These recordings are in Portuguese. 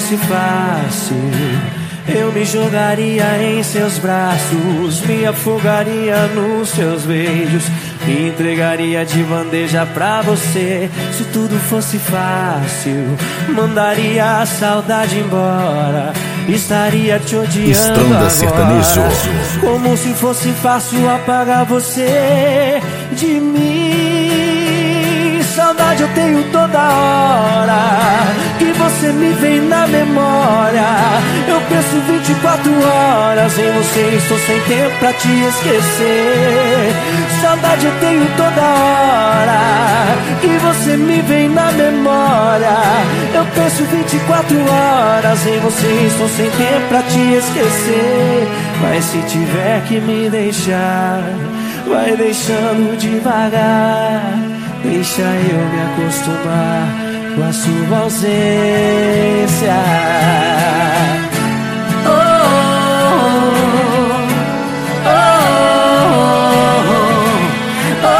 fosse fácil, eu me jogaria em seus braços, me afogaria nos seus beijos, me entregaria de bandeja pra você. Se tudo fosse fácil, mandaria a saudade embora, estaria te odiando Estronda agora. Sertanejo. Como se fosse fácil apagar você de mim. Saudade eu tenho toda hora, que você me vem na memória. Eu penso 24 horas em você, estou sem tempo pra te esquecer. Saudade eu tenho toda hora, que você me vem na memória. Eu penso 24 horas em você, estou sem tempo pra te esquecer. Mas se tiver que me deixar, vai deixando devagar. Deixa eu me acostumar com a sua ausência. Oh, oh, oh,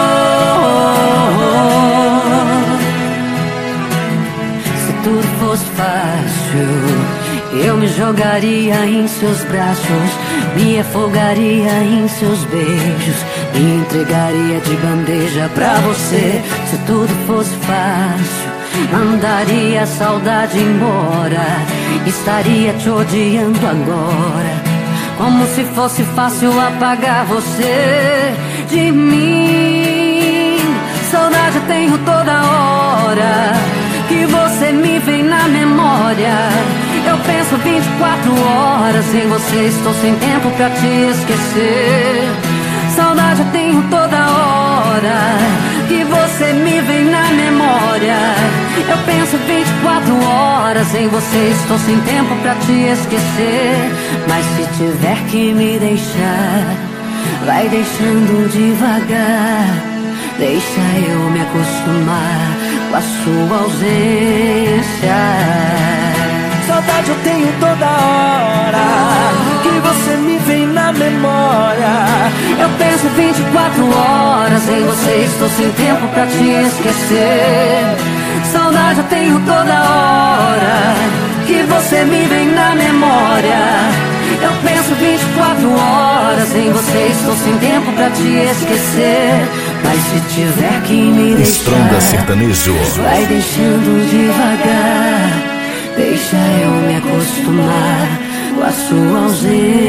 oh. Se tudo fosse fácil, eu me jogaria em seus braços, me afogaria em seus beijos, me entregaria de bandeja pra você. Se tudo fosse fácil, mandaria a saudade embora, estaria te odiando agora. Como se fosse fácil apagar você de mim. Saudade eu tenho toda hora, que você me vem na memória. Eu penso 24 horas em você, estou sem tempo pra te esquecer. Saudade eu tenho toda hora, que você me vem na memória. Eu penso 24 horas em você, estou sem tempo pra te esquecer. Mas se tiver que me deixar, vai deixando devagar. Deixa eu me acostumar com a sua ausência. Saudade eu tenho toda hora, que você me vem na memória. Eu penso 24 horas em você, estou sem tempo pra te esquecer. Saudade eu tenho toda hora, que você me vem na memória. Eu penso 24 horas em você, estou sem tempo pra te esquecer. Mas se tiver que me Estronda deixar, Sertanejo. vai deixando devagar. Deixa eu me acostumar com a sua ausência.